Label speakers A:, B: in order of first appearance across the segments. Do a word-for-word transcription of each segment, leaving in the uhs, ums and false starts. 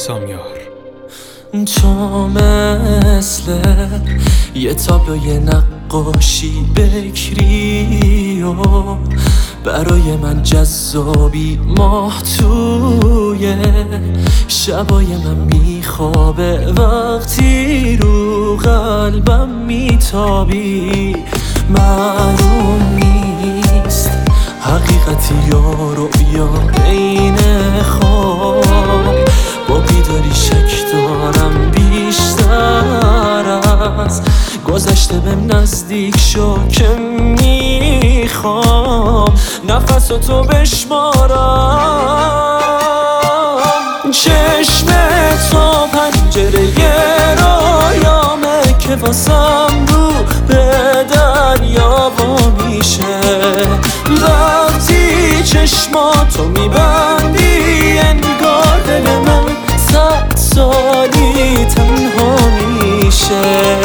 A: سامیار.
B: تو مثل یه تابلوی نقاشی بکری و برای من جذابی، ماه توی شبای من میخوابه، وقتی رو قلبم میتابی. معلوم نیست حقیقتی یا رؤیا، بین خواب با بیداری شک دارم بیشتر از گذشته بهم نزدیک شو که میخوام نفساتو بشمارم. چشم تو پنجره رایامه که واسم رو به دریا وا میشه. وقتی چشماتو میبندی انگار دل من صد سالی تنها میشه.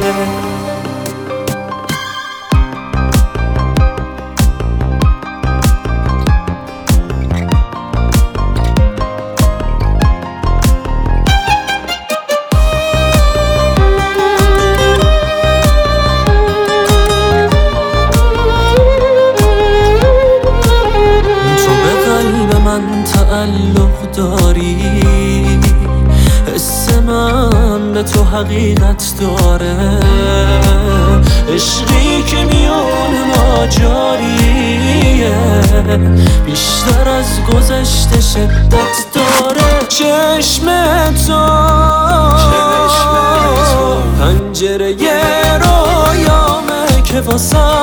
B: تعلق داری، حس من به تو حقیقت داره، عشقی که میون ما جاریه، بیشتر از گذشته شدت داره. چشم تو پنجره رویامه که واسه